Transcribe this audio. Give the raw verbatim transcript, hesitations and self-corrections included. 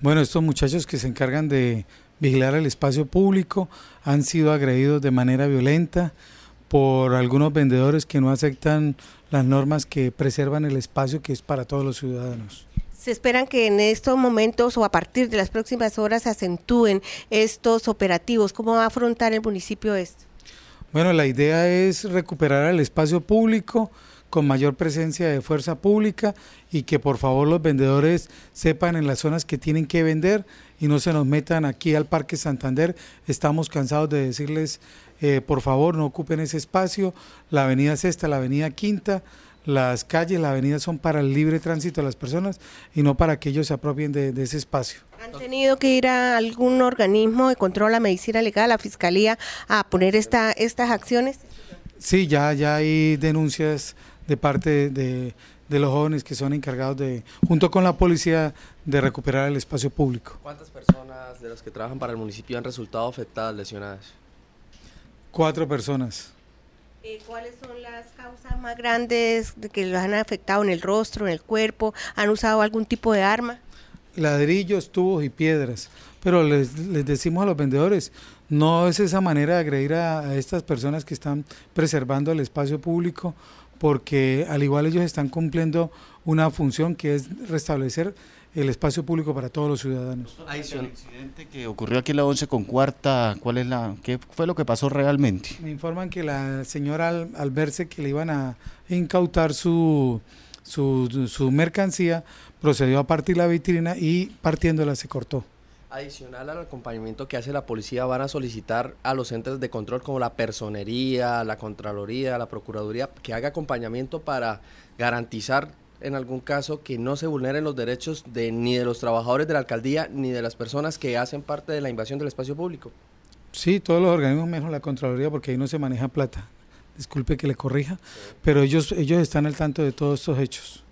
Bueno, estos muchachos que se encargan de vigilar el espacio público han sido agredidos de manera violenta por algunos vendedores que no aceptan las normas que preservan el espacio que es para todos los ciudadanos. ¿Se esperan que en estos momentos o a partir de las próximas horas se acentúen estos operativos? ¿Cómo va a afrontar el municipio esto? Bueno, la idea es recuperar el espacio público con mayor presencia de fuerza pública y que por favor los vendedores sepan en las zonas que tienen que vender y no se nos metan aquí al Parque Santander. Estamos cansados de decirles, eh, por favor no ocupen ese espacio, la avenida Sexta, la avenida Quinta, las calles, la avenida son para el libre tránsito de las personas y no para que ellos se apropien de, de ese espacio. ¿Han tenido que ir a algún organismo de control, a medicina legal, a la fiscalía, a poner esta, estas acciones? Sí, ya, ya hay denuncias de parte de, de, de los jóvenes que son encargados de, junto con la policía, de recuperar el espacio público. ¿Cuántas personas de las que trabajan para el municipio han resultado afectadas, lesionadas? Cuatro personas. Eh, ¿Cuáles son las causas más grandes de que los han afectado en el rostro, en el cuerpo? ¿Han usado algún tipo de arma? Ladrillos, tubos y piedras, pero les, les decimos a los vendedores, no es esa manera de agredir a, a estas personas que están preservando el espacio público, porque al igual ellos están cumpliendo una función que es restablecer el espacio público para todos los ciudadanos. El incidente que ocurrió aquí en la once con cuarta, ¿cuál es la, qué fue lo que pasó realmente? Me informan que la señora al, al verse que le iban a incautar su, su, su mercancía, procedió a partir la vitrina y partiéndola se cortó. Adicional al acompañamiento que hace la policía, van a solicitar a los entes de control como la personería, la contraloría, la procuraduría, que haga acompañamiento para garantizar en algún caso que no se vulneren los derechos de ni de los trabajadores de la alcaldía ni de las personas que hacen parte de la invasión del espacio público. Sí, todos los organismos menos la contraloría, porque ahí no se maneja plata. Disculpe que le corrija, pero ellos, ellos están al tanto de todos estos hechos.